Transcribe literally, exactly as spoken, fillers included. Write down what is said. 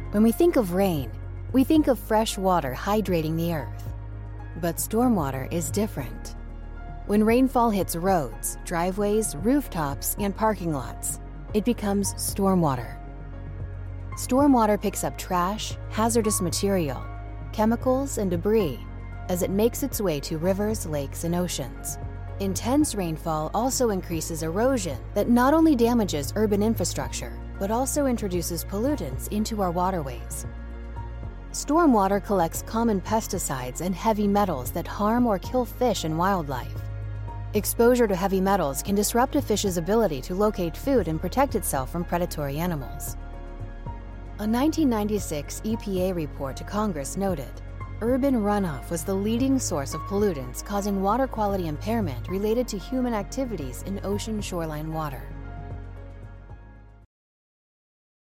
When we think of rain, we think of fresh water hydrating the earth. But stormwater is different. When rainfall hits roads, driveways, rooftops, and parking lots, it becomes stormwater. Stormwater picks up trash, hazardous material, chemicals, and debris as it makes its way to rivers, lakes, and oceans. Intense rainfall also increases erosion that not only damages urban infrastructure, but also introduces pollutants into our waterways. Stormwater collects common pesticides and heavy metals that harm or kill fish and wildlife. Exposure to heavy metals can disrupt a fish's ability to locate food and protect itself from predatory animals. A nineteen ninety-six E P A report to Congress noted, urban runoff was the leading source of pollutants causing water quality impairment related to human activities in ocean shoreline water.